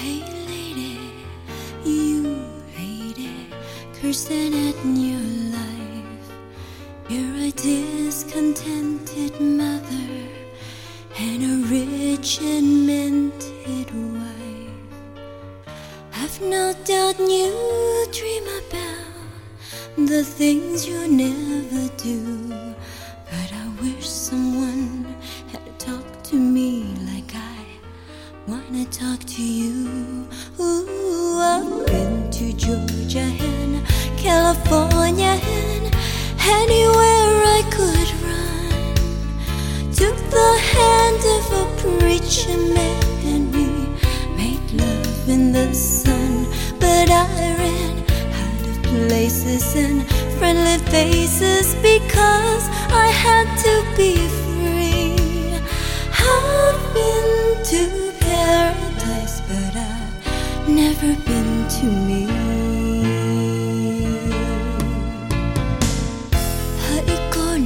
Hey lady, you lady, cursing at your life. You're a discontented mother and a rich and minted wife. I've no doubt you dream about the things you never do, but I wish someone had talked to me like I wanna talk to you. Ooh, I've been to Georgia and California and anywhere I could run. Took the hand of a preacher man and we made love in the sun. But I ran out of places and friendly faces because I had to be free. I've been to paradise, but I've never been to me. Hỡi cô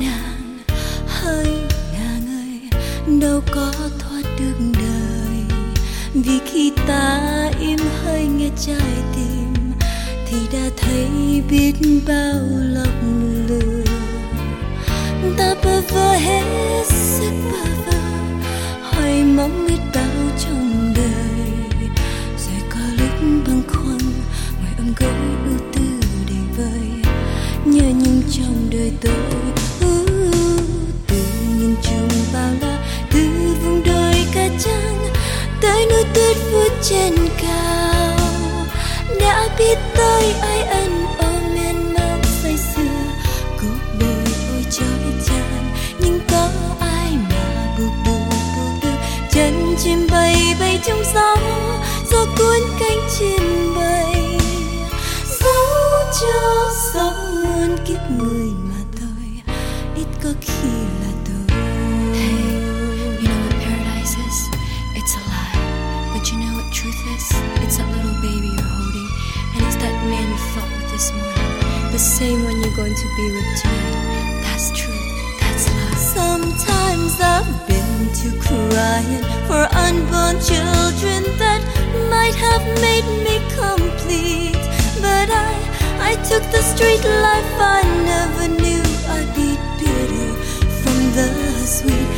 nàng ơi, đâu có thoát được đời. Vì khi ta im hơi nghe trái tim thì đã thấy biết bao lòng lừa. Ta bơ vơ hết sức bơ vơ, hoài mong biết bao trong đời. Rồi có lúc bâng khuâng ngoài ôm gối ưu tư đầy vơi, nhớ nhưng trong đời tôi từ nhìn chung bao la, từ vùng đồi cát trắng tới núi tuyết vút trên cao. Đã biết tới ai ân ôm miên man say sưa, cuộc đời ôi chói chang nhưng có ai mà buộc được chân chim bay bay trong gió, gió cuốn cánh chim bay dấu cho sống muôn kiếp người mà thôi ít có khi là tôi. Hey, you know what paradise is? It's a lie. But you know what truth is? It's that little baby you're holding, and it's that man you fought with this morning, the same one you're going to be with tonight. That's truth, that's love. Sometimes I've been to crying for unborn children that might have made me complete. But I took the street life, I never knew I'd be bitter from the sweet.